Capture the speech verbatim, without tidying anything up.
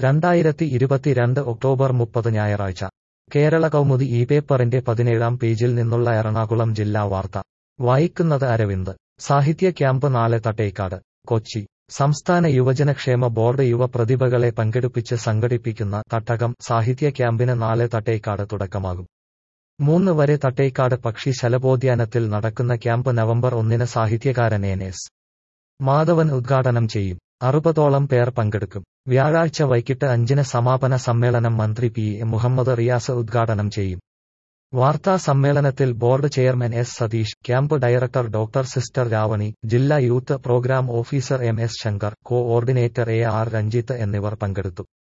രണ്ടായിരത്തി ഇരുപത്തിരണ്ട് ഒക്ടോബർ മുപ്പത് ഞായറാഴ്ച കേരള കൗമുദി ഈ പേപ്പറിന്റെ പതിനേഴാം പേജിൽ നിന്നുള്ള എറണാകുളം ജില്ലാ വാർത്ത വായിക്കുന്നത് അരവിന്ദ്. സാഹിത്യ ക്യാമ്പ് നാളെ തട്ടേക്കാട്. കൊച്ചി സംസ്ഥാന യുവജനക്ഷേമ ബോർഡ് യുവ പ്രതിഭകളെ പങ്കെടുപ്പിച്ച് സംഘടിപ്പിക്കുന്ന തട്ടകം സാഹിത്യ ക്യാമ്പിന് നാളെ തട്ടേക്കാട് തുടക്കമാകും. മൂന്ന് വരെ തട്ടേക്കാട് പക്ഷി ശലഭോദ്യാനത്തിൽ നടക്കുന്ന ക്യാമ്പ് നവംബർ ഒന്നിന് സാഹിത്യകാരൻ എൻ എസ് മാധവൻ ഉദ്ഘാടനം ചെയ്യും. അറുപതോളം പേർ പങ്കെടുക്കും. വ്യാഴാഴ്ച വൈകിട്ട് അഞ്ചിന് സമാപന സമ്മേളനം മന്ത്രി പി എ മുഹമ്മദ് റിയാസ് ഉദ്ഘാടനം ചെയ്യും. വാർത്താ സമ്മേളനത്തിൽ board chairman S Satheesh, camp director doctor sister Ravani, ജില്ലാ youth programme officer M S Shankar, coordinator A R Ranjith എന്നിവർ പങ്കെടുത്തു.